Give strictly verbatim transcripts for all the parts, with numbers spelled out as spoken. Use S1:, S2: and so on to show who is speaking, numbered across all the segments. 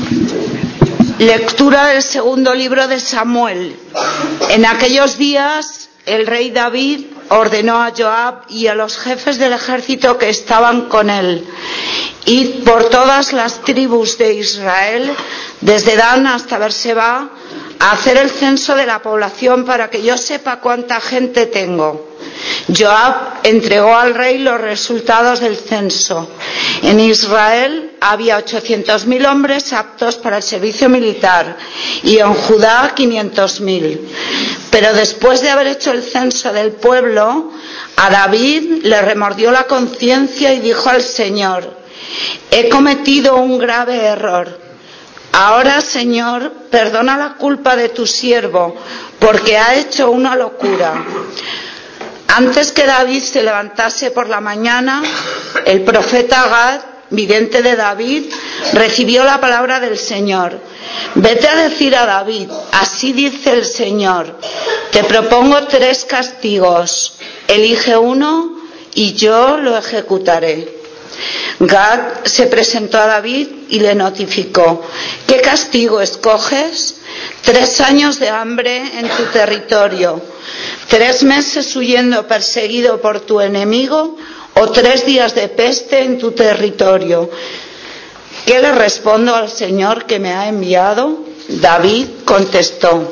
S1: Lectura del segundo libro de Samuel. En aquellos días el rey David ordenó a Joab y a los jefes del ejército que estaban con él: id por todas las tribus de Israel, desde Dan hasta Berseba, a hacer el censo de la población para que yo sepa cuánta gente tengo. Joab entregó al rey los resultados del censo. En Israel había ochocientos mil hombres aptos para el servicio militar y en Judá quinientos mil. Pero después de haber hecho el censo del pueblo, a David le remordió la conciencia y dijo al Señor: he cometido un grave error. Ahora, Señor, perdona la culpa de tu siervo, porque ha hecho una locura. Antes que David se levantase por la mañana, el profeta Gad, vidente de David, recibió la palabra del Señor: vete a decir a David, así dice el Señor, te propongo tres castigos, elige uno y yo lo ejecutaré. Gad se presentó a David y le notificó: ¿qué castigo escoges? Tres años de hambre en tu territorio, tres meses huyendo perseguido por tu enemigo, o tres días de peste en tu territorio. ¿Qué le respondo al Señor que me ha enviado? David contestó: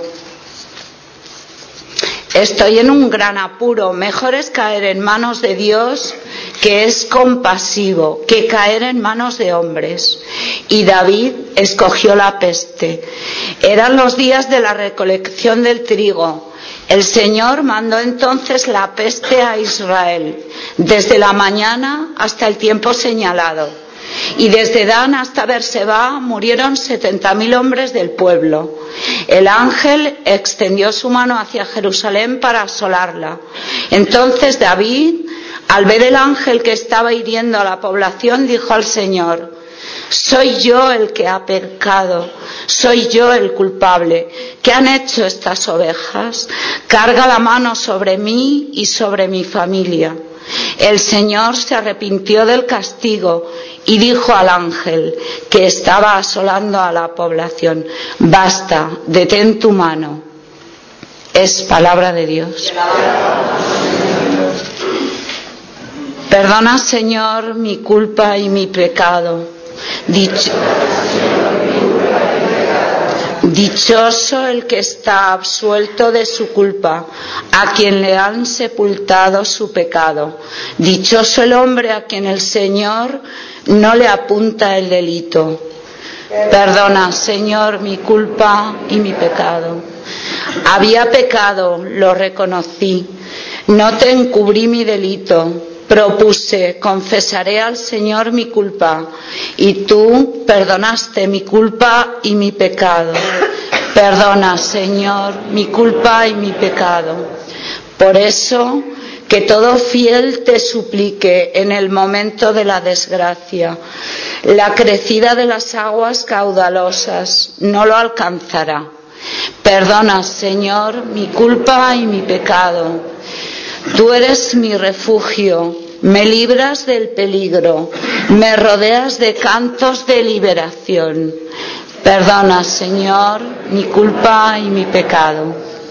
S1: estoy en un gran apuro, mejor es caer en manos de Dios, que es compasivo, que caer en manos de hombres. Y David escogió la peste. Eran los días de la recolección del trigo. El Señor mandó entonces la peste a Israel, desde la mañana hasta el tiempo señalado. Y desde Dan hasta Berseba murieron setenta mil hombres del pueblo. El ángel extendió su mano hacia Jerusalén para asolarla. Entonces David, al ver el ángel que estaba hiriendo a la población, dijo al Señor: soy yo el que ha pecado, soy yo el culpable. ¿Qué han hecho estas ovejas? Carga la mano sobre mí y sobre mi familia. El Señor se arrepintió del castigo y dijo al ángel que estaba asolando a la población: basta, detén tu mano. Es palabra de Dios. Perdona, Señor, mi culpa y mi pecado. Dicho, dichoso el que está absuelto de su culpa, a quien le han sepultado su pecado. Dichoso el hombre a quien el Señor no le apunta el delito. Perdona, Señor, mi culpa y mi pecado. Había pecado, lo reconocí, no te encubrí mi delito. Propuse, confesaré al Señor mi culpa, y tú perdonaste mi culpa y mi pecado. Perdona, Señor, mi culpa y mi pecado. Por eso, que todo fiel te suplique en el momento de la desgracia. La crecida de las aguas caudalosas no lo alcanzará. Perdona, Señor, mi culpa y mi pecado. Tú eres mi refugio, me libras del peligro, me rodeas de cantos de liberación. Perdona, Señor, mi culpa y mi pecado.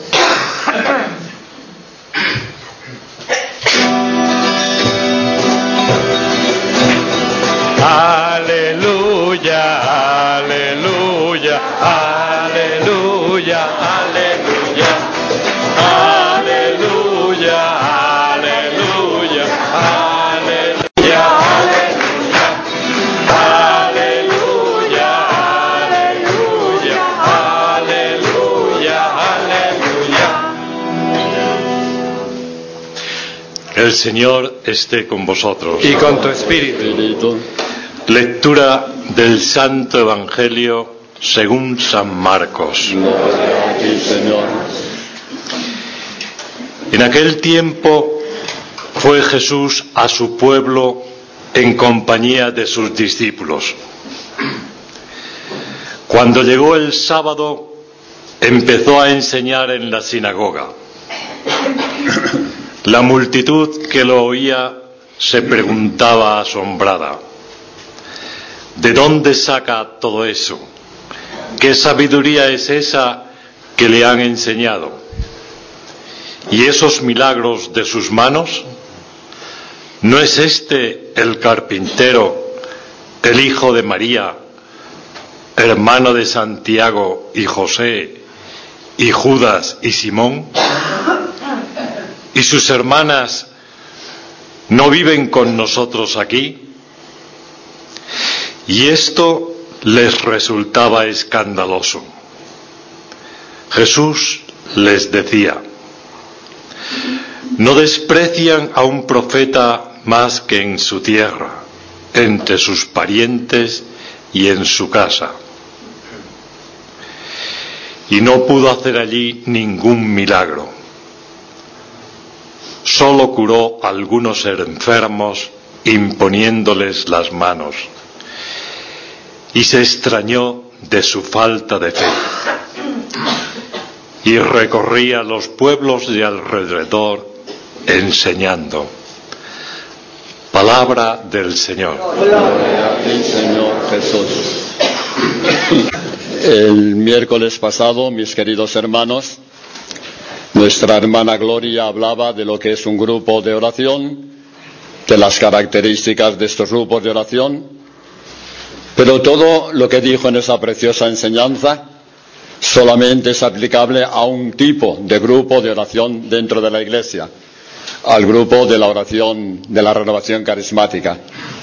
S2: Aleluya, aleluya, aleluya, aleluya, aleluya, aleluya, aleluya, aleluya, aleluya, aleluya, aleluya.
S3: El Señor esté con vosotros.
S2: Y con tu espíritu.
S3: Lectura del Santo Evangelio según San Marcos.
S2: Gloria a ti, Señor.
S3: En aquel tiempo fue Jesús a su pueblo en compañía de sus discípulos. Cuando llegó el sábado, empezó a enseñar en la sinagoga. La multitud que lo oía se preguntaba asombrada: ¿de dónde saca todo eso? ¿Qué sabiduría es esa que le han enseñado? ¿Y esos milagros de sus manos? ¿No es este el carpintero, el hijo de María, hermano de Santiago y José, y Judas y Simón? ¿Y sus hermanas no viven con nosotros aquí? Y esto les resultaba escandaloso. Jesús les decía: ¿no desprecian a un profeta más que en su tierra, entre sus parientes y en su casa? Y no pudo hacer allí ningún milagro. Solo curó a algunos enfermos imponiéndoles las manos. Y se extrañó de su falta de fe. Y recorría los pueblos de alrededor enseñando. Palabra del Señor.
S2: Gloria a ti, Señor Jesús.
S4: El miércoles pasado, mis queridos hermanos, nuestra hermana Gloria hablaba de lo que es un grupo de oración, de las características de estos grupos de oración, pero todo lo que dijo en esa preciosa enseñanza solamente es aplicable a un tipo de grupo de oración dentro de la Iglesia, al grupo de la oración de la renovación carismática.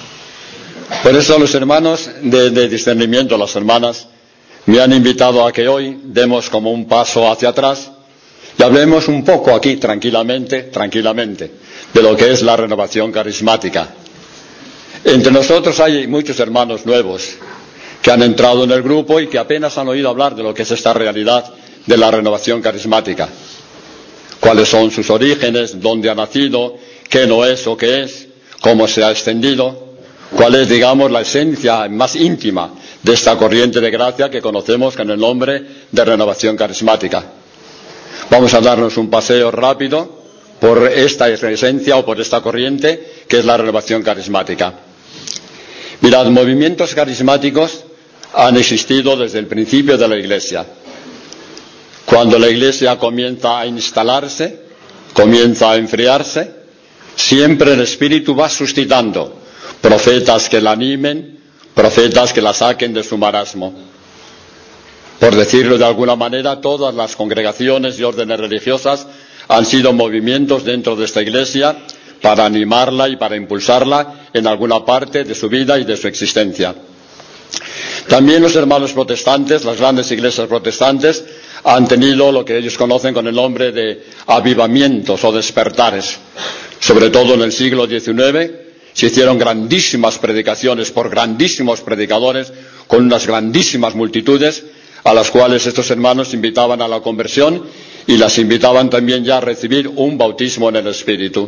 S4: Por eso los hermanos de, de discernimiento, las hermanas, me han invitado a que hoy demos como un paso hacia atrás y hablemos un poco aquí tranquilamente, tranquilamente, de lo que es la renovación carismática. Entre nosotros hay muchos hermanos nuevos que han entrado en el grupo y que apenas han oído hablar de lo que es esta realidad de la renovación carismática. Cuáles son sus orígenes, dónde ha nacido, qué no es o qué es, cómo se ha extendido, cuál es, digamos, la esencia más íntima de esta corriente de gracia que conocemos con el nombre de renovación carismática. Vamos a darnos un paseo rápido por esta esencia o por esta corriente que es la renovación carismática. Mirad, movimientos carismáticos han existido desde el principio de la Iglesia. Cuando la Iglesia comienza a instalarse, comienza a enfriarse, siempre el Espíritu va suscitando profetas que la animen, profetas que la saquen de su marasmo. Por decirlo de alguna manera, todas las congregaciones y órdenes religiosas han sido movimientos dentro de esta Iglesia para animarla y para impulsarla en alguna parte de su vida y de su existencia. También los hermanos protestantes, las grandes iglesias protestantes, han tenido lo que ellos conocen con el nombre de avivamientos o despertares. Sobre todo en el siglo diecinueve se hicieron grandísimas predicaciones por grandísimos predicadores con unas grandísimas multitudes a las cuales estos hermanos invitaban a la conversión y las invitaban también ya a recibir un bautismo en el Espíritu.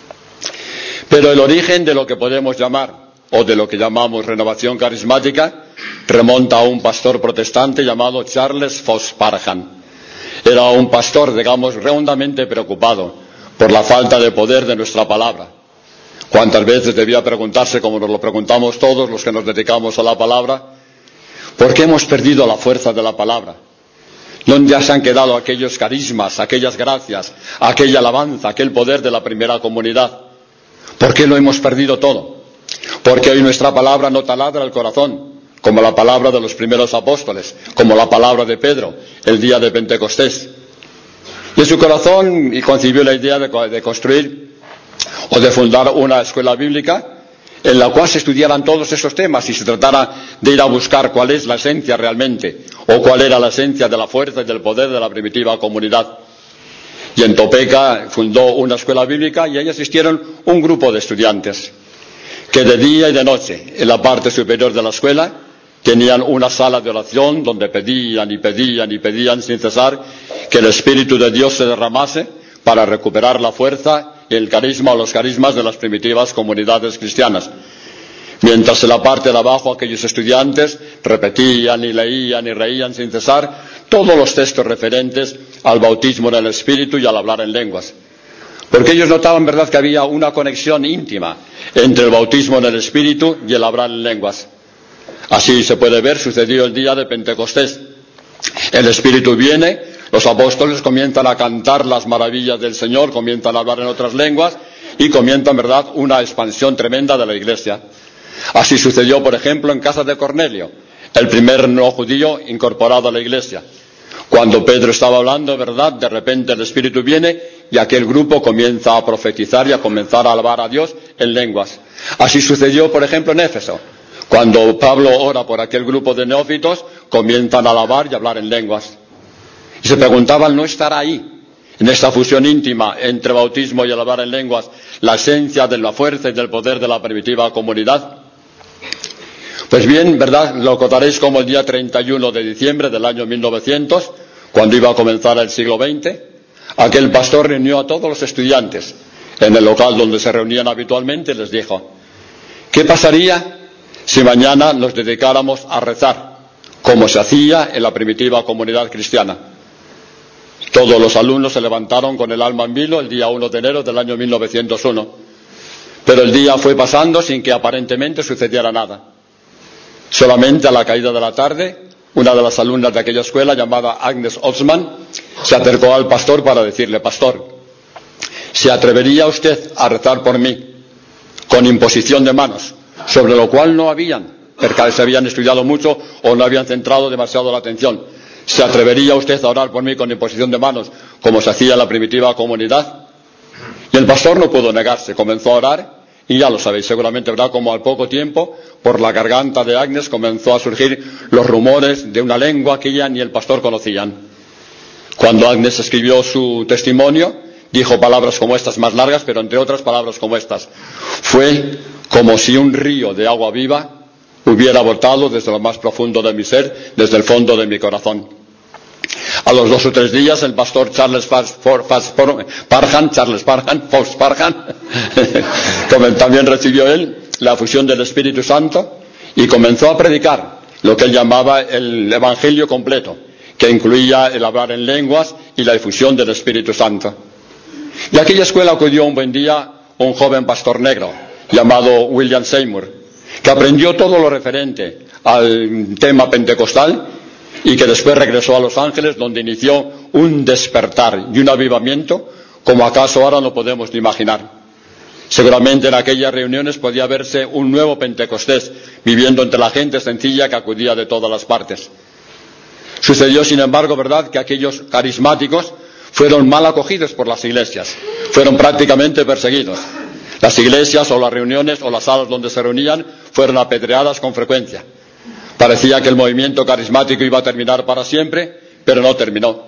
S4: Pero el origen de lo que podemos llamar, o de lo que llamamos renovación carismática, remonta a un pastor protestante llamado Charles Fox Parham. Era un pastor, digamos, redondamente preocupado por la falta de poder de nuestra palabra. ¿Cuántas veces debía preguntarse, como nos lo preguntamos todos los que nos dedicamos a la palabra, por qué hemos perdido la fuerza de la palabra? ¿Dónde se han quedado aquellos carismas, aquellas gracias, aquella alabanza, aquel poder de la primera comunidad? ¿Por qué lo hemos perdido todo? Porque hoy nuestra palabra no taladra el corazón, como la palabra de los primeros apóstoles, como la palabra de Pedro, el día de Pentecostés. Y en su corazón y concibió la idea de, de construir o de fundar una escuela bíblica en la cual se estudiaran todos esos temas y se tratara de ir a buscar cuál es la esencia realmente, o cuál era la esencia de la fuerza y del poder de la primitiva comunidad. Y en Topeka fundó una escuela bíblica y ahí asistieron un grupo de estudiantes que de día y de noche, en la parte superior de la escuela, tenían una sala de oración donde pedían y pedían y pedían sin cesar que el Espíritu de Dios se derramase para recuperar la fuerza y el carisma o los carismas de las primitivas comunidades cristianas. Mientras en la parte de abajo aquellos estudiantes repetían y leían y reían sin cesar todos los textos referentes al bautismo en el Espíritu y al hablar en lenguas. Porque ellos notaban, verdad, que había una conexión íntima entre el bautismo en el Espíritu y el hablar en lenguas. Así se puede ver, sucedió el día de Pentecostés. El Espíritu viene, los apóstoles comienzan a cantar las maravillas del Señor, comienzan a hablar en otras lenguas y comienza, en verdad, una expansión tremenda de la Iglesia. Así sucedió, por ejemplo, en casa de Cornelio, el primer no judío incorporado a la Iglesia. Cuando Pedro estaba hablando, ¿verdad?, de repente el Espíritu viene y aquel grupo comienza a profetizar y a comenzar a alabar a Dios en lenguas. Así sucedió, por ejemplo, en Éfeso. Cuando Pablo ora por aquel grupo de neófitos, comienzan a alabar y a hablar en lenguas. Y se preguntaban, ¿no estará ahí, en esta fusión íntima entre bautismo y alabar en lenguas, la esencia de la fuerza y del poder de la primitiva comunidad? Pues bien, ¿verdad? Lo contaréis como el día treinta y uno de diciembre del año mil novecientos, cuando iba a comenzar el siglo veinte, aquel pastor reunió a todos los estudiantes en el local donde se reunían habitualmente y les dijo: ¿qué pasaría si mañana nos dedicáramos a rezar, como se hacía en la primitiva comunidad cristiana? Todos los alumnos se levantaron con el alma en vilo el día uno de enero del año mil novecientos uno, pero el día fue pasando sin que aparentemente sucediera nada. Solamente a la caída de la tarde, una de las alumnas de aquella escuela, llamada Agnes Osman, se acercó al pastor para decirle: pastor, ¿se atrevería usted a rezar por mí con imposición de manos, sobre lo cual no habían, porque se habían estudiado mucho o no habían centrado demasiado la atención? ¿Se atrevería usted a orar por mí con imposición de manos, como se hacía en la primitiva comunidad? Y el pastor no pudo negarse, comenzó a orar, y ya lo sabéis seguramente, ¿verdad?, como al poco tiempo, por la garganta de Agnes comenzó a surgir los rumores de una lengua que ella ni el pastor conocían. Cuando Agnes escribió su testimonio, dijo palabras como estas, más largas, pero entre otras palabras como estas: fue como si un río de agua viva hubiera brotado desde lo más profundo de mi ser, desde el fondo de mi corazón. A los dos o tres días, el pastor Charles Parham, Charles Parham, Fox Parham, también recibió él la fusión del Espíritu Santo y comenzó a predicar lo que él llamaba el Evangelio completo, que incluía el hablar en lenguas y la difusión del Espíritu Santo. Y a aquella escuela acudió un buen día un joven pastor negro llamado William Seymour, que aprendió todo lo referente al tema pentecostal y que después regresó a Los Ángeles, donde inició un despertar y un avivamiento como acaso ahora no podemos ni imaginar. Seguramente en aquellas reuniones podía verse un nuevo Pentecostés viviendo entre la gente sencilla que acudía de todas las partes. Sucedió, sin embargo, ¿verdad?, que aquellos carismáticos fueron mal acogidos por las iglesias, fueron prácticamente perseguidos. Las iglesias o las reuniones o las salas donde se reunían fueron apedreadas con frecuencia. Parecía que el movimiento carismático iba a terminar para siempre, pero no terminó.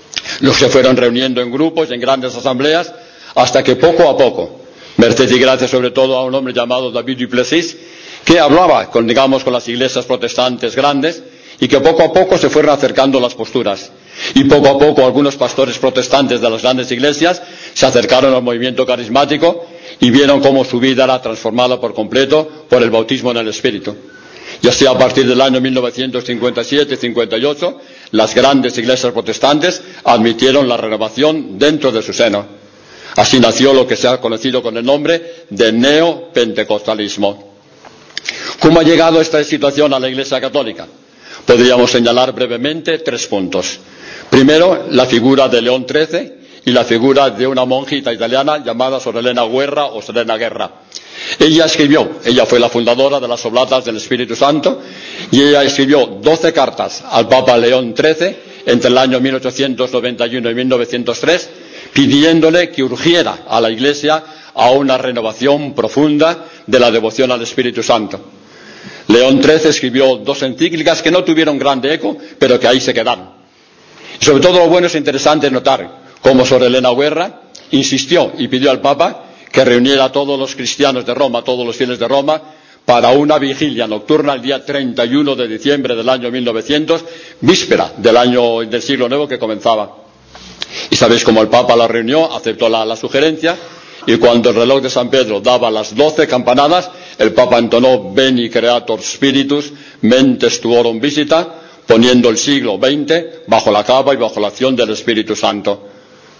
S4: Los se fueron reuniendo en grupos y en grandes asambleas, hasta que poco a poco, merced y gracias sobre todo a un hombre llamado David Duplessis, que hablaba con, digamos, con las iglesias protestantes grandes, y que poco a poco se fueron acercando las posturas. Y poco a poco algunos pastores protestantes de las grandes iglesias se acercaron al movimiento carismático y vieron cómo su vida era transformada por completo por el bautismo en el Espíritu. Y así, a partir del año mil novecientos cincuenta y siete cincuenta y ocho, las grandes iglesias protestantes admitieron la renovación dentro de su seno. Así nació lo que se ha conocido con el nombre de neopentecostalismo. ¿Cómo ha llegado esta situación a la Iglesia Católica? Podríamos señalar brevemente tres puntos. Primero, la figura de León trece y la figura de una monjita italiana llamada Sor Elena Guerra o Serena Guerra. Ella escribió, ella fue la fundadora de las Oblatas del Espíritu Santo, y ella escribió doce cartas al Papa León trece entre el año mil ochocientos noventa y uno y mil novecientos tres, pidiéndole que urgiera a la Iglesia a una renovación profunda de la devoción al Espíritu Santo. León trece escribió dos encíclicas que no tuvieron grande eco, pero que ahí se quedaron. Y sobre todo lo bueno es interesante notar cómo Sor Elena Guerra insistió y pidió al Papa que reuniera a todos los cristianos de Roma, a todos los fieles de Roma, para una vigilia nocturna el día treinta y uno de diciembre del año mil novecientos, víspera del año del siglo nuevo que comenzaba. Y sabéis cómo el Papa la reunió, aceptó la, la sugerencia, y cuando el reloj de San Pedro daba las doce campanadas, el Papa entonó Veni Creator Spiritus, Mentes Tuorum Visita, poniendo el siglo veinte bajo la capa y bajo la acción del Espíritu Santo.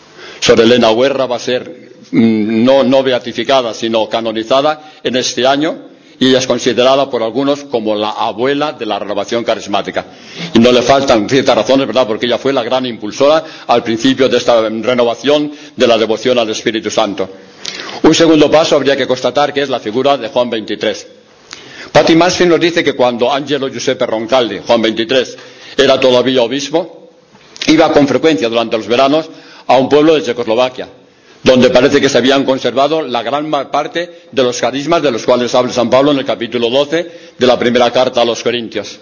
S4: Sor Elena Guerra va a ser no, no beatificada, sino canonizada en este año, y ella es considerada por algunos como la abuela de la renovación carismática. Y no le faltan ciertas razones, ¿verdad?, porque ella fue la gran impulsora al principio de esta renovación de la devoción al Espíritu Santo. Un segundo paso habría que constatar que es la figura de Juan veintitrés. Patti Mansfield nos dice que cuando Angelo Giuseppe Roncalli, Juan veintitrés, era todavía obispo, iba con frecuencia durante los veranos a un pueblo de Checoslovaquia, donde parece que se habían conservado la gran parte de los carismas de los cuales habla San Pablo en el capítulo doce de la primera carta a los Corintios.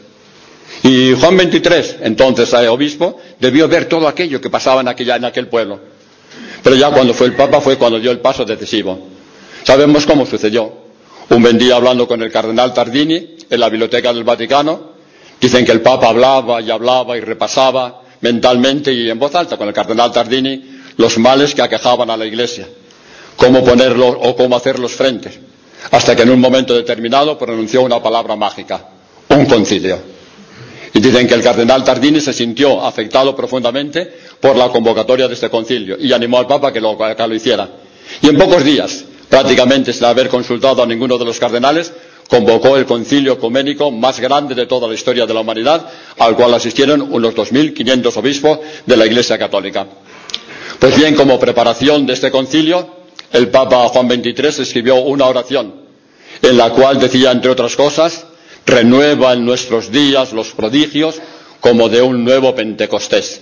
S4: Y Juan veintitrés, entonces obispo, debió ver todo aquello que pasaba en, aquella, en aquel pueblo. Pero ya cuando fue el Papa fue cuando dio el paso decisivo. Sabemos cómo sucedió. Un buen día, hablando con el cardenal Tardini en la biblioteca del Vaticano, dicen que el Papa hablaba y hablaba y repasaba mentalmente y en voz alta con el cardenal Tardini los males que aquejaban a la Iglesia, cómo ponerlos o cómo hacerlos frente, hasta que en un momento determinado pronunció una palabra mágica: un concilio. Y dicen que el cardenal Tardini se sintió afectado profundamente por la convocatoria de este concilio y animó al Papa que lo, que lo hiciera. Y en pocos días, prácticamente sin haber consultado a ninguno de los cardenales, convocó el concilio ecuménico más grande de toda la historia de la humanidad, al cual asistieron unos dos mil quinientos obispos de la Iglesia Católica. Pues bien, como preparación de este concilio, el Papa Juan veintitrés escribió una oración en la cual decía, entre otras cosas: renueva en nuestros días los prodigios como de un nuevo Pentecostés.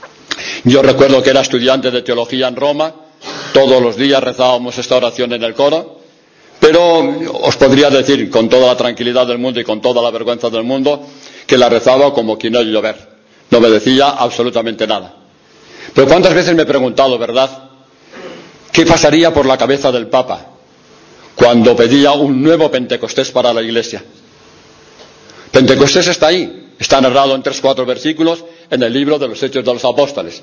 S4: Yo recuerdo que era estudiante de teología en Roma, todos los días rezábamos esta oración en el coro, pero os podría decir con toda la tranquilidad del mundo y con toda la vergüenza del mundo que la rezaba como quien oye llover. No me decía absolutamente nada. Pero cuántas veces me he preguntado, ¿verdad?, ¿qué pasaría por la cabeza del Papa cuando pedía un nuevo Pentecostés para la Iglesia? Pentecostés está ahí, está narrado en tres, cuatro versículos en el libro de los Hechos de los Apóstoles.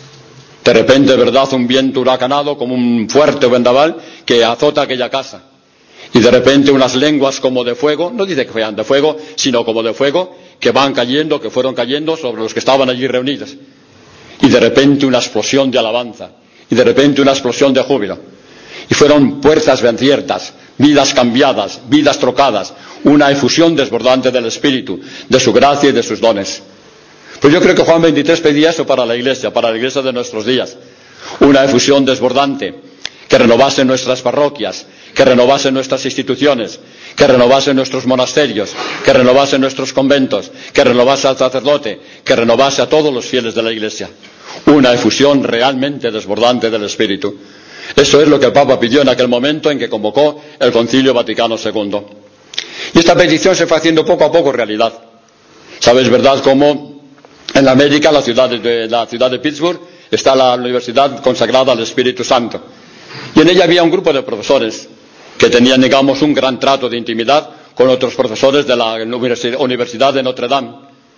S4: De repente, ¿verdad?, un viento huracanado como un fuerte vendaval que azota aquella casa. Y de repente unas lenguas como de fuego, no dice que fueran de fuego, sino como de fuego, que van cayendo, que fueron cayendo sobre los que estaban allí reunidos. Y de repente una explosión de alabanza, y de repente una explosión de júbilo. Y fueron puertas abiertas, vidas cambiadas, vidas trocadas, una efusión desbordante del Espíritu, de su gracia y de sus dones. Pues yo creo que Juan veintitrés pedía eso para la Iglesia, para la Iglesia de nuestros días. Una efusión desbordante, que renovase nuestras parroquias, que renovase nuestras instituciones, que renovase nuestros monasterios, que renovase nuestros conventos, que renovase al sacerdote, que renovase a todos los fieles de la Iglesia. Una efusión realmente desbordante del Espíritu. Eso es lo que el Papa pidió en aquel momento en que convocó el Concilio Vaticano segundo. Y esta petición se fue haciendo poco a poco realidad. Sabéis, ¿verdad?, cómo en América, la ciudad de, la ciudad de Pittsburgh, está la universidad consagrada al Espíritu Santo. Y en ella había un grupo de profesores que tenían, digamos, un gran trato de intimidad con otros profesores de la Universidad de Notre Dame.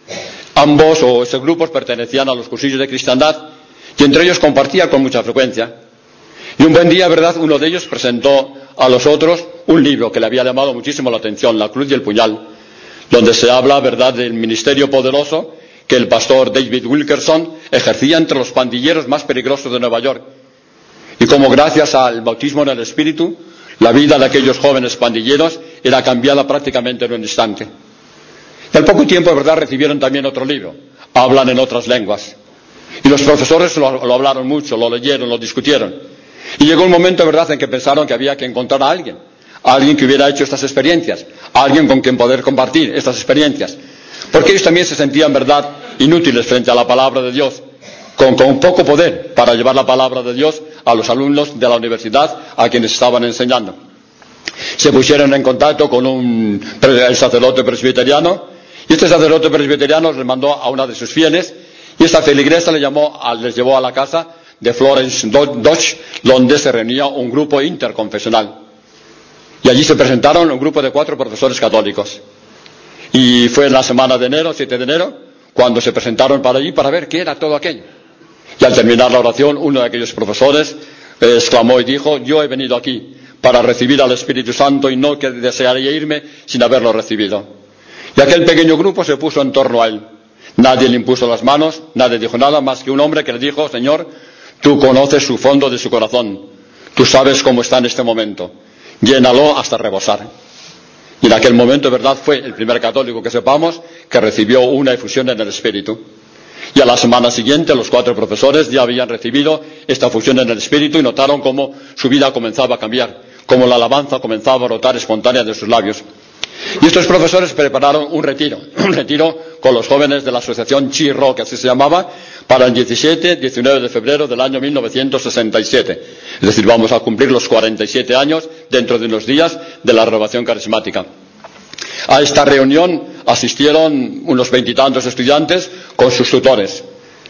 S4: Ambos o esos grupos pertenecían a los cursillos de cristiandad y entre ellos compartían con mucha frecuencia. Y un buen día, ¿verdad?, uno de ellos presentó a los otros un libro que le había llamado muchísimo la atención, La cruz y el puñal, donde se habla, ¿verdad?, del ministerio poderoso que el pastor David Wilkerson ejercía entre los pandilleros más peligrosos de Nueva York. Y como gracias al bautismo en el Espíritu, la vida de aquellos jóvenes pandilleros era cambiada prácticamente en un instante. Y al poco tiempo, ¿verdad?, recibieron también otro libro, Hablan en otras lenguas. Y los profesores lo, lo hablaron mucho, lo leyeron, lo discutieron. Y llegó un momento, ¿verdad?, en que pensaron que había que encontrar a alguien, a alguien que hubiera hecho estas experiencias, a alguien con quien poder compartir estas experiencias. Porque ellos también se sentían, ¿verdad?, inútiles frente a la palabra de Dios, con, con poco poder para llevar la palabra de Dios a los alumnos de la universidad a quienes estaban enseñando. Se pusieron en contacto con un el sacerdote presbiteriano, y este sacerdote presbiteriano les mandó a una de sus fieles, y esta feligresa le llamó, les llevó a la casa de Florence Dodge, donde se reunía un grupo interconfesional. Y allí se presentaron un grupo de cuatro profesores católicos. Y fue en la semana de enero, siete de enero, cuando se presentaron para allí para ver qué era todo aquello. Y al terminar la oración, uno de aquellos profesores eh, exclamó y dijo: yo he venido aquí para recibir al Espíritu Santo y no que desearía irme sin haberlo recibido. Y aquel pequeño grupo se puso en torno a él. Nadie le impuso las manos, nadie dijo nada más que un hombre que le dijo: Señor, tú conoces su fondo de su corazón, tú sabes cómo está en este momento, llénalo hasta rebosar. Y en aquel momento, verdad, fue el primer católico que sepamos que recibió una efusión en el Espíritu. Y a la semana siguiente los cuatro profesores ya habían recibido esta fusión en el Espíritu y notaron cómo su vida comenzaba a cambiar, cómo la alabanza comenzaba a brotar espontánea de sus labios. Y estos profesores prepararon un retiro, un retiro con los jóvenes de la asociación Chi-Ro, que así se llamaba, para el diecisiete diecinueve de febrero del año mil novecientos sesenta y siete. Es decir, vamos a cumplir los cuarenta y siete años dentro de unos días de la renovación carismática. A esta reunión asistieron unos veintitantos estudiantes con sus tutores.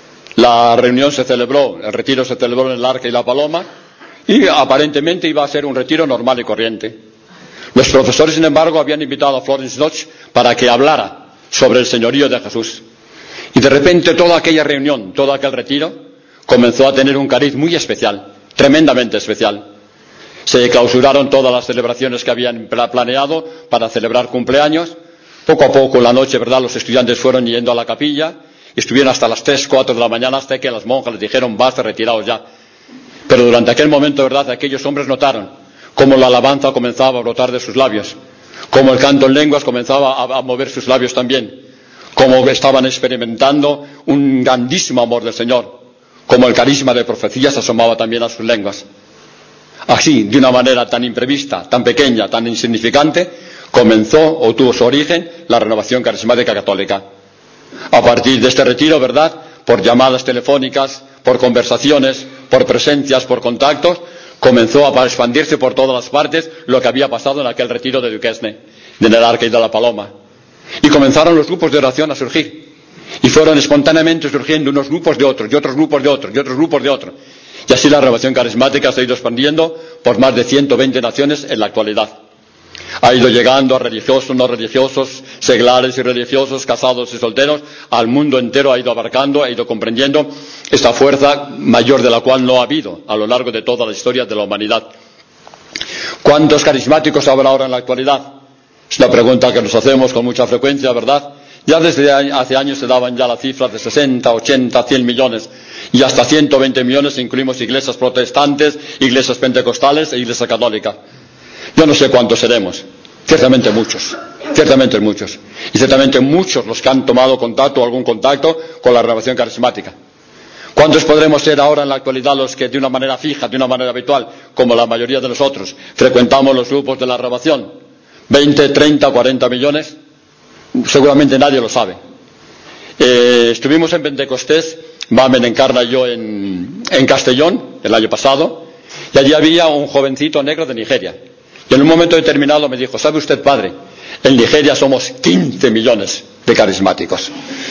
S4: La reunión se celebró, el retiro se celebró en el Arca y la Paloma, y aparentemente iba a ser un retiro normal y corriente. Los profesores, sin embargo, habían invitado a Florence Dodge para que hablara sobre el señorío de Jesús. Y de repente toda aquella reunión, todo aquel retiro, comenzó a tener un cariz muy especial, tremendamente especial. Se clausuraron todas las celebraciones que habían planeado para celebrar cumpleaños. Poco a poco, en la noche, ¿verdad?, los estudiantes fueron yendo a la capilla y estuvieron hasta las tres, cuatro de la mañana hasta que las monjas les dijeron, basta, retiraos ya. Pero durante aquel momento, ¿verdad?, aquellos hombres notaron cómo la alabanza comenzaba a brotar de sus labios, cómo el canto en lenguas comenzaba a, a mover sus labios también, cómo estaban experimentando un grandísimo amor del Señor, cómo el carisma de profecía se asomaba también a sus lenguas. Así, de una manera tan imprevista, tan pequeña, tan insignificante, comenzó o tuvo su origen la renovación carismática católica. A partir de este retiro, ¿verdad?, por llamadas telefónicas, por conversaciones, por presencias, por contactos, comenzó a expandirse por todas las partes lo que había pasado en aquel retiro de Duquesne, en el Arca y de la Paloma. Y comenzaron los grupos de oración a surgir. Y fueron espontáneamente surgiendo unos grupos de otros, y otros grupos de otros, y otros grupos de otros. Y así la renovación carismática se ha ido expandiendo por más de ciento veinte naciones en la actualidad. Ha ido llegando a religiosos, no religiosos, seglares y religiosos, casados y solteros, al mundo entero ha ido abarcando, ha ido comprendiendo esta fuerza mayor de la cual no ha habido a lo largo de toda la historia de la humanidad. ¿Cuántos carismáticos habrá ahora en la actualidad? Es una pregunta que nos hacemos con mucha frecuencia, ¿verdad? Ya desde hace años se daban ya las cifras de sesenta, ochenta, cien millones y hasta ciento veinte millones si incluimos iglesias protestantes, iglesias pentecostales e iglesia católica. Yo no sé cuántos seremos, ciertamente muchos, ciertamente muchos, y ciertamente muchos los que han tomado contacto o algún contacto con la renovación carismática. ¿Cuántos podremos ser ahora en la actualidad los que de una manera fija, de una manera habitual, como la mayoría de nosotros, frecuentamos los grupos de la renovación? ¿veinte, treinta, cuarenta millones? Seguramente nadie lo sabe. Eh, estuvimos en Pentecostés, Mamen Encarna y yo en, en Castellón el año pasado, y allí había un jovencito negro de Nigeria. Y en un momento determinado me dijo, ¿sabe usted, padre? En Nigeria somos quince millones de carismáticos.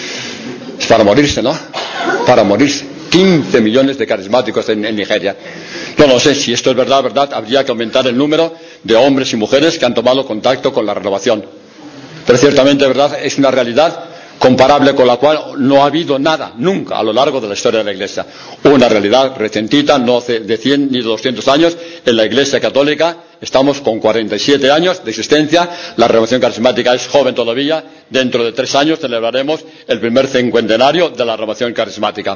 S4: Es para morirse, ¿no? Para morirse. quince millones de carismáticos en, en Nigeria. Yo no sé si esto es verdad, verdad. Habría que aumentar el número de hombres y mujeres que han tomado contacto con la renovación. Pero ciertamente, verdad, es una realidad comparable con la cual no ha habido nada, nunca, a lo largo de la historia de la Iglesia. Una realidad recentita, no de cien ni de doscientos años, en la Iglesia Católica estamos con cuarenta y siete años de existencia, la renovación carismática es joven todavía, dentro de tres años celebraremos el primer cincuentenario de la renovación carismática.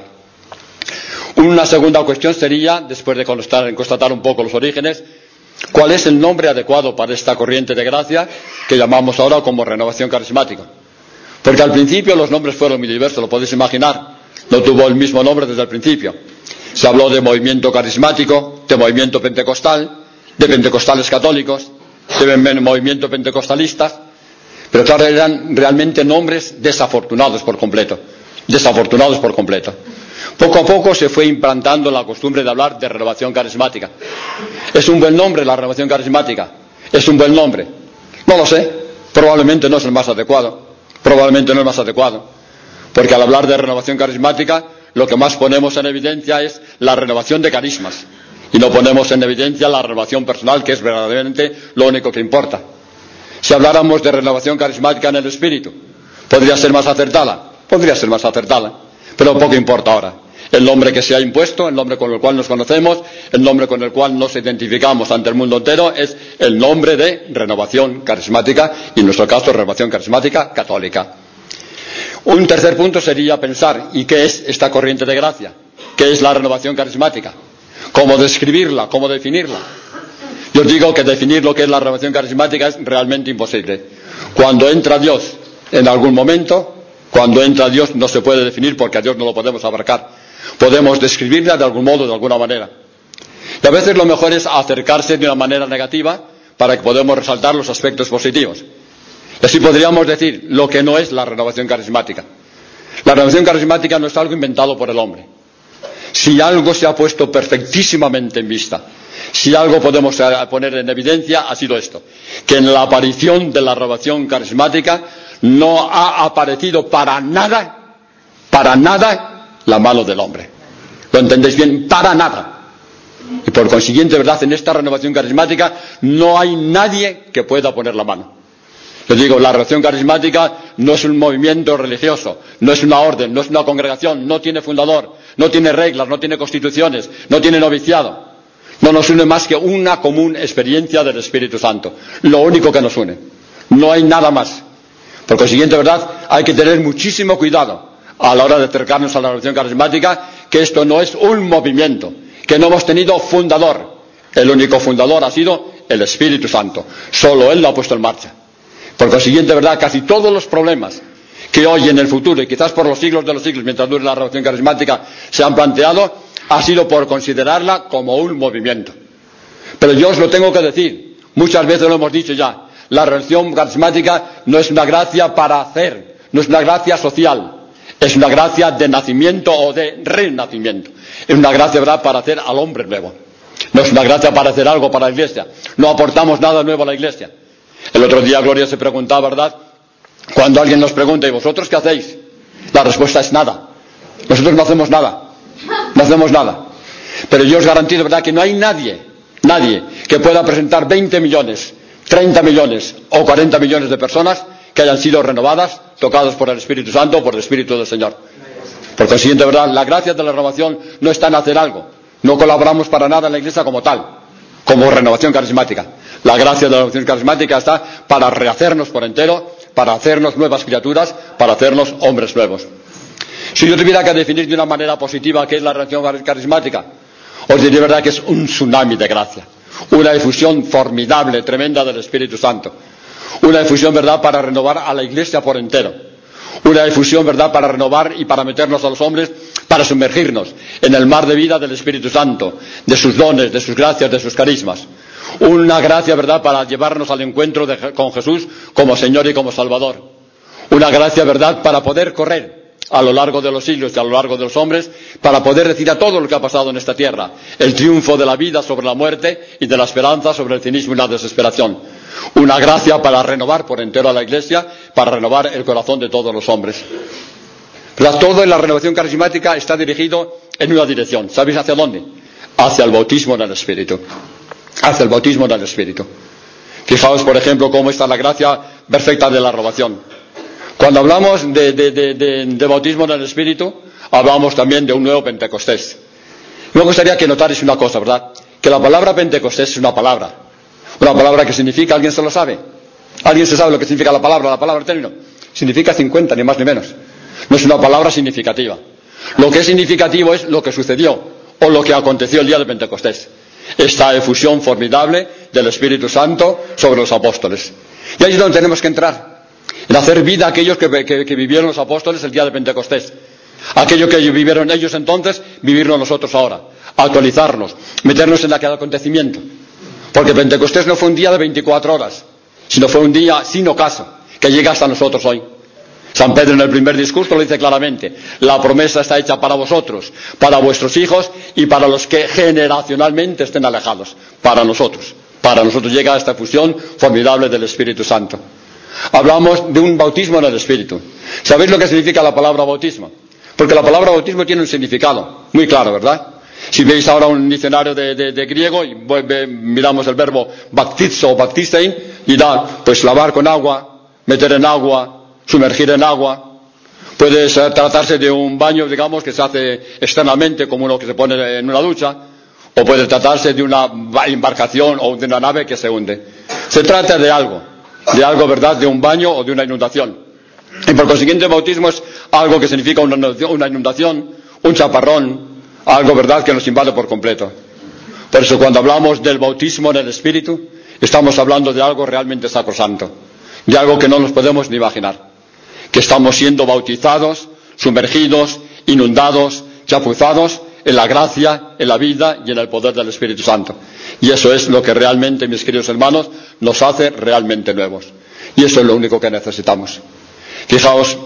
S4: Una segunda cuestión sería, después de constatar, constatar un poco los orígenes, ¿cuál es el nombre adecuado para esta corriente de gracia que llamamos ahora como renovación carismática? Porque al principio los nombres fueron muy diversos, lo podéis imaginar. No tuvo el mismo nombre desde el principio. Se habló de movimiento carismático, de movimiento pentecostal, de pentecostales católicos, de movimiento pentecostalistas. Pero claro, eran realmente nombres desafortunados por completo. Desafortunados por completo. Poco a poco se fue implantando la costumbre de hablar de renovación carismática. ¿Es un buen nombre la renovación carismática? ¿Es un buen nombre? No lo sé. Probablemente no es el más adecuado. Probablemente no es más adecuado, porque al hablar de renovación carismática lo que más ponemos en evidencia es la renovación de carismas y no ponemos en evidencia la renovación personal, que es verdaderamente lo único que importa. Si habláramos de renovación carismática en el espíritu, ¿podría ser más acertada? Podría ser más acertada, pero poco importa ahora. El nombre que se ha impuesto, el nombre con el cual nos conocemos, el nombre con el cual nos identificamos ante el mundo entero es el nombre de renovación carismática y en nuestro caso renovación carismática católica. Un tercer punto sería pensar, ¿y qué es esta corriente de gracia? ¿Qué es la renovación carismática? ¿Cómo describirla? ¿Cómo definirla? Yo digo que definir lo que es la renovación carismática es realmente imposible. Cuando entra Dios en algún momento, cuando entra Dios no se puede definir porque a Dios no lo podemos abarcar. Podemos describirla de algún modo, de alguna manera. Y a veces lo mejor es acercarse de una manera negativa para que podamos resaltar los aspectos positivos. Y así podríamos decir lo que no es la renovación carismática. La renovación carismática no es algo inventado por el hombre. Si algo se ha puesto perfectísimamente en vista, si algo podemos poner en evidencia, ha sido esto: que en la aparición de la renovación carismática no ha aparecido para nada, para nada, la mano del hombre. ¿Lo entendéis bien? Para nada. Y por consiguiente, ¿verdad?, en esta renovación carismática no hay nadie que pueda poner la mano. Yo digo, la renovación carismática no es un movimiento religioso, no es una orden, no es una congregación, no tiene fundador, no tiene reglas, no tiene constituciones, no tiene noviciado. No nos une más que una común experiencia del Espíritu Santo. Lo único que nos une. No hay nada más. Por consiguiente, ¿verdad?, hay que tener muchísimo cuidado a la hora de acercarnos a la renovación carismática, que esto no es un movimiento, que no hemos tenido fundador. El único fundador ha sido el Espíritu Santo. Solo Él lo ha puesto en marcha. Por consiguiente, ¿verdad?, casi todos los problemas que hoy en el futuro, y quizás por los siglos de los siglos, mientras dure la renovación carismática, se han planteado, ha sido por considerarla como un movimiento. Pero yo os lo tengo que decir, muchas veces lo hemos dicho ya, la renovación carismática no es una gracia para hacer, no es una gracia social, es una gracia de nacimiento o de renacimiento. Es una gracia, ¿verdad?, para hacer al hombre nuevo. No es una gracia para hacer algo para la Iglesia. No aportamos nada nuevo a la Iglesia. El otro día Gloria se preguntaba, ¿verdad?, cuando alguien nos pregunta, ¿y vosotros qué hacéis? La respuesta es nada. Nosotros no hacemos nada. No hacemos nada. Pero yo os garantizo, ¿verdad?, que no hay nadie, nadie que pueda presentar veinte millones, treinta millones o cuarenta millones de personas que hayan sido renovadas, tocados por el Espíritu Santo o por el Espíritu del Señor. Por consiguiente, ¿verdad?, la gracia de la renovación no está en hacer algo. No colaboramos para nada en la Iglesia como tal, como renovación carismática. La gracia de la renovación carismática está para rehacernos por entero, para hacernos nuevas criaturas, para hacernos hombres nuevos. Si yo tuviera que definir de una manera positiva qué es la renovación carismática, os diría, verdad, que es un tsunami de gracia, una difusión formidable, tremenda del Espíritu Santo, una difusión, verdad, para renovar a la Iglesia por entero, una difusión, verdad, para renovar y para meternos a los hombres, para sumergirnos en el mar de vida del Espíritu Santo, de sus dones, de sus gracias, de sus carismas. Una gracia, verdad, para llevarnos al encuentro de, con Jesús como Señor y como Salvador. Una gracia, verdad, para poder correr a lo largo de los siglos y a lo largo de los hombres, para poder decir a todo lo que ha pasado en esta tierra, el triunfo de la vida sobre la muerte y de la esperanza sobre el cinismo y la desesperación. Una gracia para renovar por entero a la Iglesia, para renovar el corazón de todos los hombres. Pero todo en la renovación carismática está dirigido en una dirección. ¿Sabéis hacia dónde? Hacia el bautismo en el Espíritu. Hacia el bautismo en el Espíritu. Fijaos, por ejemplo, cómo está la gracia perfecta de la renovación. Cuando hablamos de, de, de, de, de bautismo en el Espíritu, hablamos también de un nuevo Pentecostés. Me gustaría que notarais una cosa, ¿verdad? Que la palabra Pentecostés es una palabra. Una palabra que significa, ¿alguien se lo sabe? ¿Alguien se sabe lo que significa la palabra? La palabra, el término. Significa cincuenta, ni más ni menos. No es una palabra significativa. Lo que es significativo es lo que sucedió o lo que aconteció el día de Pentecostés. Esta efusión formidable del Espíritu Santo sobre los apóstoles. Y ahí es donde tenemos que entrar. En hacer vida a aquellos que, que, que vivieron los apóstoles el día de Pentecostés. Aquello que vivieron ellos entonces, vivirlo nosotros ahora. Actualizarnos, meternos en aquel acontecimiento. Porque Pentecostés no fue un día de veinticuatro horas, sino fue un día sin ocaso, que llega hasta nosotros hoy. San Pedro en el primer discurso lo dice claramente: la promesa está hecha para vosotros, para vuestros hijos y para los que generacionalmente estén alejados. Para nosotros. Para nosotros llega esta fusión formidable del Espíritu Santo. Hablamos de un bautismo en el Espíritu. ¿Sabéis lo que significa la palabra bautismo? Porque la palabra bautismo tiene un significado muy claro, ¿verdad? Si veis ahora un diccionario de, de, de griego y miramos el verbo baptizo o baptistein, y da, pues lavar con agua, meter en agua, sumergir en agua. Puede ser, tratarse de un baño, digamos, que se hace externamente, como uno que se pone en una ducha, o puede tratarse de una embarcación o de una nave que se hunde. Se trata de algo, de algo, ¿verdad?, de un baño o de una inundación. Y por consiguiente, el bautismo es algo que significa una inundación, un chaparrón, algo, ¿verdad?, que nos invade por completo. Por eso cuando hablamos del bautismo en el Espíritu, estamos hablando de algo realmente sacrosanto, de algo que no nos podemos ni imaginar, que estamos siendo bautizados, sumergidos, inundados, chapuzados en la gracia, en la vida y en el poder del Espíritu Santo. Y eso es lo que realmente, mis queridos hermanos, nos hace realmente nuevos. Y eso es lo único que necesitamos. Fijaos,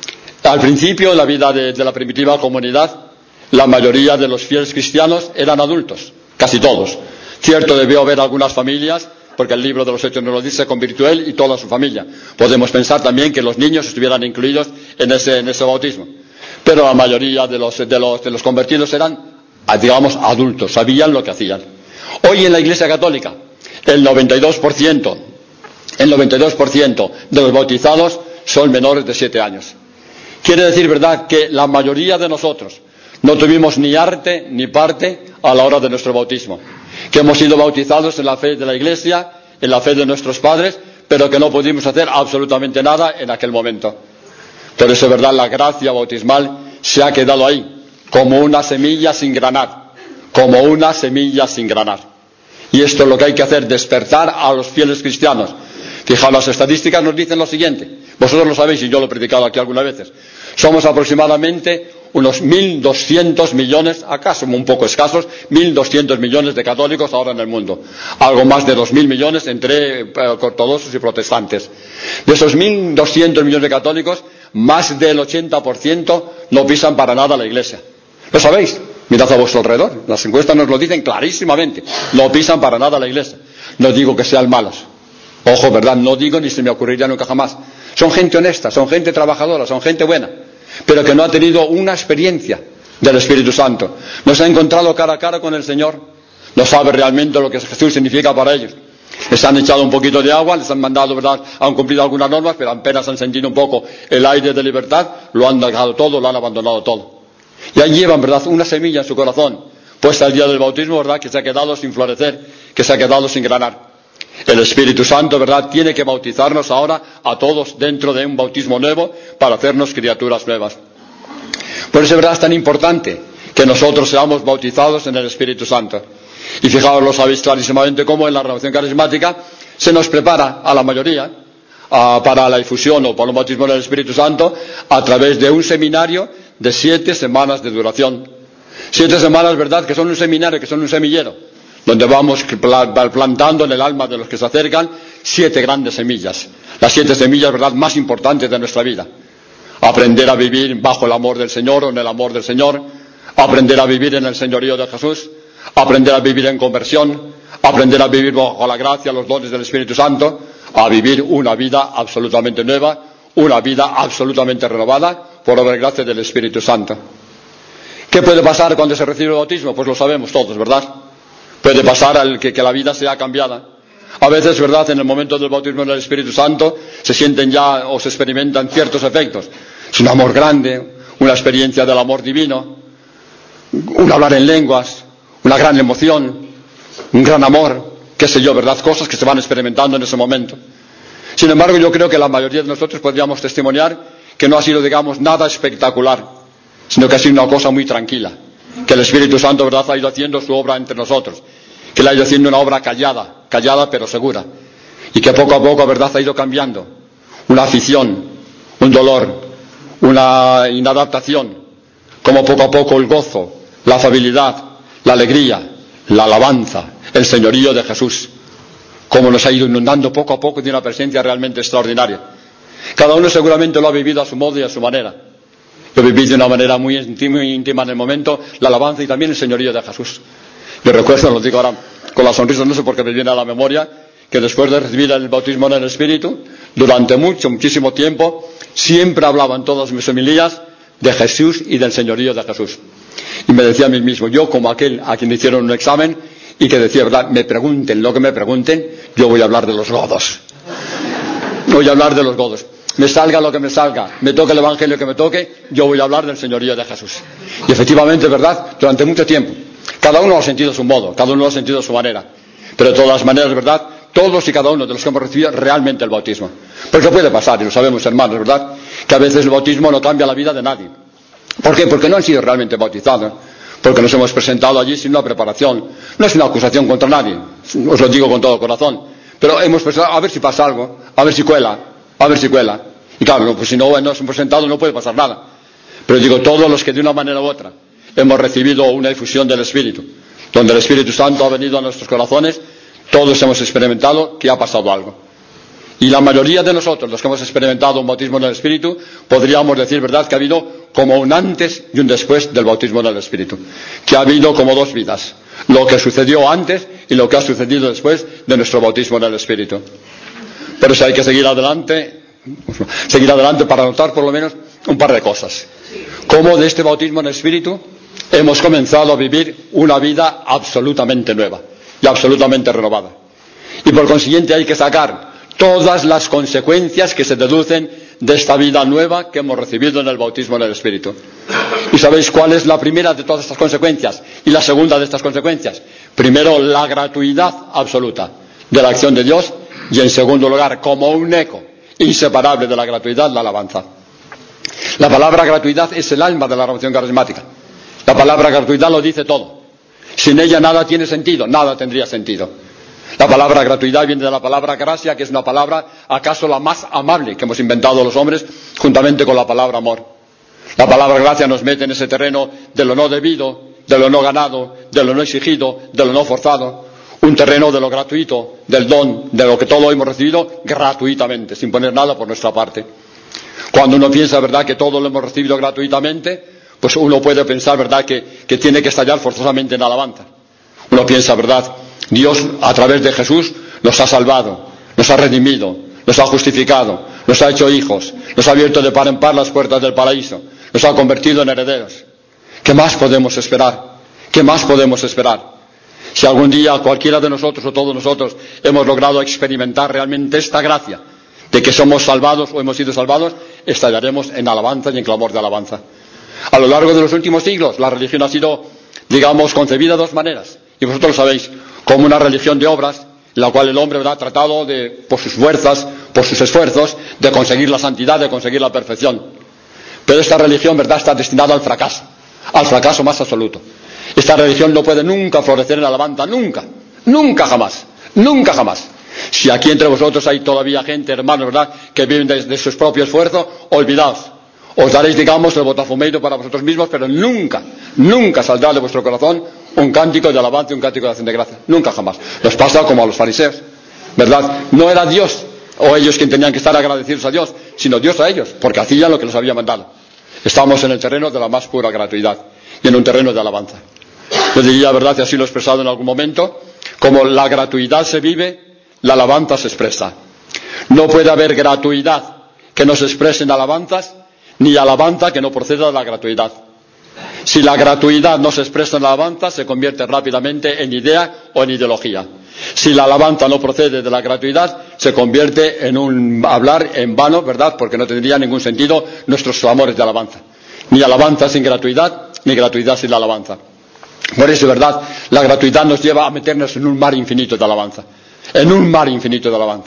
S4: al principio, en la vida de, de la primitiva comunidad, la mayoría de los fieles cristianos eran adultos, casi todos. Cierto, debió haber algunas familias, porque el libro de los Hechos nos lo dice, se convirtió él y toda su familia. Podemos pensar también que los niños estuvieran incluidos en ese, en ese bautismo. Pero la mayoría de los, de los, de los convertidos eran, digamos, adultos, sabían lo que hacían. Hoy en la Iglesia Católica, el noventa y dos por ciento, el noventa y dos por ciento de los bautizados son menores de siete años. Quiere decir, ¿verdad?, que la mayoría de nosotros no tuvimos ni arte ni parte a la hora de nuestro bautismo. Que hemos sido bautizados en la fe de la Iglesia, en la fe de nuestros padres, pero que no pudimos hacer absolutamente nada en aquel momento. Por eso, ¿verdad?, la gracia bautismal se ha quedado ahí, como una semilla sin granar, como una semilla sin granar. Y esto es lo que hay que hacer, despertar a los fieles cristianos. Fijaos, las estadísticas nos dicen lo siguiente, vosotros lo sabéis y yo lo he predicado aquí algunas veces. Somos aproximadamente unos mil doscientos millones, acaso un poco escasos, mil doscientos millones de católicos ahora en el mundo. Algo más de dos mil millones entre eh, ortodoxos y protestantes. De esos mil doscientos millones de católicos, más del ochenta por ciento no pisan para nada la Iglesia. ¿Lo sabéis? Mirad a vuestro alrededor. Las encuestas nos lo dicen clarísimamente. No pisan para nada la Iglesia. No digo que sean malos. Ojo, ¿verdad? No digo ni se me ocurriría nunca jamás. Son gente honesta, son gente trabajadora, son gente buena, pero que no ha tenido una experiencia del Espíritu Santo. No se ha encontrado cara a cara con el Señor. No sabe realmente lo que Jesús significa para ellos. Les han echado un poquito de agua, les han mandado, ¿verdad?, han cumplido algunas normas, pero apenas han sentido un poco el aire de libertad, lo han dejado todo, lo han abandonado todo. Y ahí llevan, ¿verdad?, una semilla en su corazón, puesta el día del bautismo, ¿verdad?, que se ha quedado sin florecer, que se ha quedado sin granar. El Espíritu Santo, ¿verdad?, tiene que bautizarnos ahora a todos dentro de un bautismo nuevo para hacernos criaturas nuevas. Por eso, ¿verdad?, es tan importante que nosotros seamos bautizados en el Espíritu Santo. Y fijaos, lo sabéis clarísimamente cómo en la renovación carismática se nos prepara a la mayoría a, para la difusión o para un bautismo en el Espíritu Santo a través de un seminario de siete semanas de duración. Siete semanas, ¿verdad?, que son un seminario, que son un semillero, donde vamos plantando en el alma de los que se acercan siete grandes semillas, las siete semillas, ¿verdad?, más importantes de nuestra vida. Aprender a vivir bajo el amor del Señor o en el amor del Señor, aprender a vivir en el señorío de Jesús, aprender a vivir en conversión, aprender a vivir bajo la gracia, los dones del Espíritu Santo, a vivir una vida absolutamente nueva, una vida absolutamente renovada por obra y gracia del Espíritu Santo. ¿Qué puede pasar cuando se recibe el bautismo? Pues lo sabemos todos, ¿verdad? Puede pasar al que, que la vida sea cambiada. A veces, ¿verdad?, en el momento del bautismo del Espíritu Santo se sienten ya o se experimentan ciertos efectos. Es un amor grande, una experiencia del amor divino, un hablar en lenguas, una gran emoción, un gran amor, qué sé yo, ¿verdad?, cosas que se van experimentando en ese momento. Sin embargo, yo creo que la mayoría de nosotros podríamos testimoniar que no ha sido, digamos, nada espectacular, sino que ha sido una cosa muy tranquila, que el Espíritu Santo, ¿verdad?, ha ido haciendo su obra entre nosotros, que le ha ido haciendo una obra callada, callada pero segura, y que poco a poco, ¿verdad?, ha ido cambiando una afición, un dolor, una inadaptación, como poco a poco el gozo, la afabilidad, la alegría, la alabanza, el señorío de Jesús, como nos ha ido inundando poco a poco de una presencia realmente extraordinaria. Cada uno seguramente lo ha vivido a su modo y a su manera. Yo viví de una manera muy íntima, muy íntima en el momento la alabanza y también el señorío de Jesús. Yo recuerdo, lo digo ahora con la sonrisa, no sé por qué me viene a la memoria, que después de recibir el bautismo en el Espíritu, durante mucho, muchísimo tiempo, siempre hablaba en todas mis homilías de Jesús y del señorío de Jesús. Y me decía a mí mismo, yo como aquel a quien hicieron un examen y que decía, ¿verdad?, me pregunten lo que me pregunten, yo voy a hablar de los godos. Voy a hablar de los godos. Me salga lo que me salga, me toque el evangelio que me toque, yo voy a hablar del señorío de Jesús. Y efectivamente, ¿verdad?, durante mucho tiempo. Cada uno lo ha sentido a su modo, cada uno lo ha sentido a su manera. Pero de todas maneras, ¿verdad?, todos y cada uno de los que hemos recibido realmente el bautismo. Porque puede pasar, y lo sabemos, hermanos, ¿verdad?, que a veces el bautismo no cambia la vida de nadie. ¿Por qué? Porque no han sido realmente bautizados. porque nos hemos presentado allí sin una preparación. No es una acusación contra nadie, os lo digo con todo corazón, pero hemos pensado a ver si pasa algo, a ver si cuela, a ver si cuela. Y claro, no, pues si no nos hemos presentado no puede pasar nada. Pero digo, todos los que de una manera u otra hemos recibido una difusión del Espíritu, donde el Espíritu Santo ha venido a nuestros corazones, todos hemos experimentado que ha pasado algo. Y la mayoría de nosotros, los que hemos experimentado un bautismo en el Espíritu, podríamos decir, ¿verdad?, que ha habido como un antes y un después del bautismo en el Espíritu. Que ha habido como dos vidas. Lo que sucedió antes y lo que ha sucedido después de nuestro bautismo en el Espíritu. Por eso hay que seguir adelante, seguir adelante para notar por lo menos un par de cosas. Cómo de este bautismo en el Espíritu hemos comenzado a vivir una vida absolutamente nueva y absolutamente renovada. Y por consiguiente hay que sacar todas las consecuencias que se deducen de esta vida nueva que hemos recibido en el bautismo en el Espíritu. ¿Y sabéis cuál es la primera de todas estas consecuencias? Y la segunda de estas consecuencias. Primero, la gratuidad absoluta de la acción de Dios, y en segundo lugar, como un eco inseparable de la gratuidad, la alabanza. La palabra gratuidad es el alma de la renovación carismática. La palabra gratuidad lo dice todo. Sin ella nada tiene sentido, nada tendría sentido. La palabra gratuidad viene de la palabra gracia, que es una palabra acaso la más amable que hemos inventado los hombres, juntamente con la palabra amor. La palabra gracia nos mete en ese terreno de lo no debido, de lo no ganado, de lo no exigido, de lo no forzado. Un terreno de lo gratuito, del don, de lo que todo hemos recibido gratuitamente, sin poner nada por nuestra parte. Cuando uno piensa, ¿verdad?, que todo lo hemos recibido gratuitamente, pues uno puede pensar, ¿verdad?, que, que tiene que estallar forzosamente en alabanza. Uno piensa, ¿verdad?, Dios a través de Jesús nos ha salvado, nos ha redimido, nos ha justificado, nos ha hecho hijos, nos ha abierto de par en par las puertas del paraíso, nos ha convertido en herederos. ¿Qué más podemos esperar? ¿Qué más podemos esperar? Si algún día cualquiera de nosotros o todos nosotros hemos logrado experimentar realmente esta gracia de que somos salvados o hemos sido salvados, estallaremos en alabanza y en clamor de alabanza. A lo largo de los últimos siglos la religión ha sido, digamos, concebida de dos maneras, y vosotros lo sabéis, como una religión de obras, en la cual el hombre, ¿verdad?, ha tratado de, por sus fuerzas, por sus esfuerzos, de conseguir la santidad, de conseguir la perfección. Pero esta religión, ¿verdad?, está destinada al fracaso, al fracaso más absoluto. Esta religión no puede nunca florecer en alabanza, nunca, nunca jamás, nunca jamás. Si aquí entre vosotros hay todavía gente, hermanos, ¿verdad?, que viven de, de sus propios esfuerzos, olvidaos. Os daréis, digamos, el botafumeiro para vosotros mismos, pero nunca, nunca saldrá de vuestro corazón un cántico de alabanza y un cántico de acción de gracia. Nunca jamás. Nos pasa como a los fariseos, ¿verdad? No era Dios o ellos quien tenían que estar agradecidos a Dios, sino Dios a ellos, porque hacían lo que les había mandado. Estamos en el terreno de la más pura gratuidad y en un terreno de alabanza. Yo diría, ¿verdad?, y así lo he expresado en algún momento, como la gratuidad se vive, la alabanza se expresa. No puede haber gratuidad que no se exprese en alabanzas, ni alabanza que no proceda de la gratuidad. Si la gratuidad no se expresa en la alabanza, se convierte rápidamente en idea o en ideología. Si la alabanza no procede de la gratuidad, se convierte en un hablar en vano, ¿verdad?, porque no tendría ningún sentido nuestros amores de alabanza. Ni alabanza sin gratuidad, ni gratuidad sin la alabanza. Por eso, ¿verdad?, la gratuidad nos lleva a meternos en un mar infinito de alabanza. En un mar infinito de alabanza.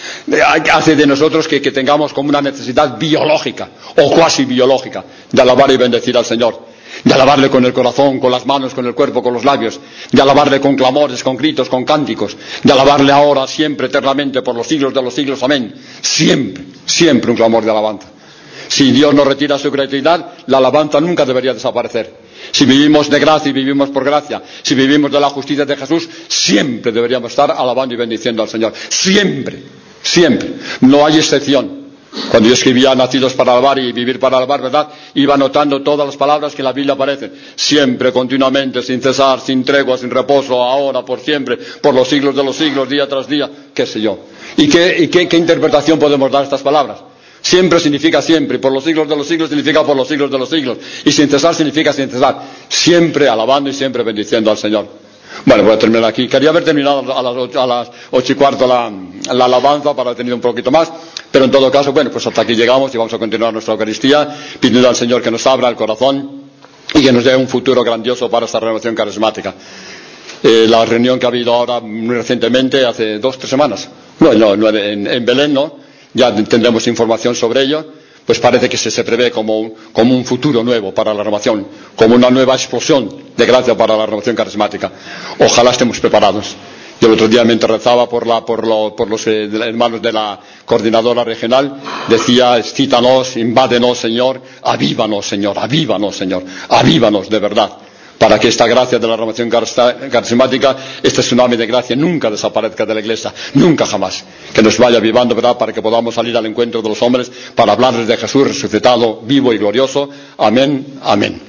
S4: Hace de nosotros que, que tengamos como una necesidad biológica o cuasi biológica de alabar y bendecir al Señor, de alabarle con el corazón, con las manos, con el cuerpo, con los labios, de alabarle con clamores, con gritos, con cánticos, de alabarle ahora, siempre, eternamente, por los siglos de los siglos, amén. Siempre, siempre un clamor de alabanza. Si Dios nos retira su gratuidad, la alabanza nunca debería desaparecer. Si vivimos de gracia y vivimos por gracia, si vivimos de la justicia de Jesús, siempre deberíamos estar alabando y bendiciendo al Señor. Siempre, siempre. No hay excepción. Cuando yo escribía Nacidos para alabar y Vivir para alabar, ¿verdad?, iba anotando todas las palabras que en la Biblia aparecen. Siempre, continuamente, sin cesar, sin tregua, sin reposo, ahora, por siempre, por los siglos de los siglos, día tras día, qué sé yo. ¿Y qué, y qué, qué interpretación podemos dar a estas palabras? Siempre significa siempre, y por los siglos de los siglos significa por los siglos de los siglos, y sin cesar significa sin cesar, siempre alabando y siempre bendiciendo al Señor. Bueno, voy a terminar aquí. Quería haber terminado a las ocho, a las ocho y cuarto la, la alabanza para haber tenido un poquito más, pero en todo caso, bueno, pues hasta aquí llegamos y vamos a continuar nuestra Eucaristía, pidiendo al Señor que nos abra el corazón y que nos dé un futuro grandioso para esta renovación carismática. Eh, la reunión que ha habido ahora muy recientemente, hace dos, tres semanas, no, no, no en, en Belén, ¿no? Ya tendremos información sobre ello, pues parece que se, se prevé como un, como un futuro nuevo para la renovación, como una nueva explosión de gracia para la renovación carismática. Ojalá estemos preparados. Yo el otro día, mientras rezaba por, la, por, lo, por los eh, hermanos de la coordinadora regional, decía: excítanos, invádenos, Señor, avívanos, Señor, avívanos, Señor, avívanos de verdad, para que esta gracia de la renovación carismática, este tsunami de gracia, nunca desaparezca de la Iglesia, nunca jamás, que nos vaya avivando, ¿verdad?, para que podamos salir al encuentro de los hombres, para hablarles de Jesús resucitado, vivo y glorioso. Amén, amén.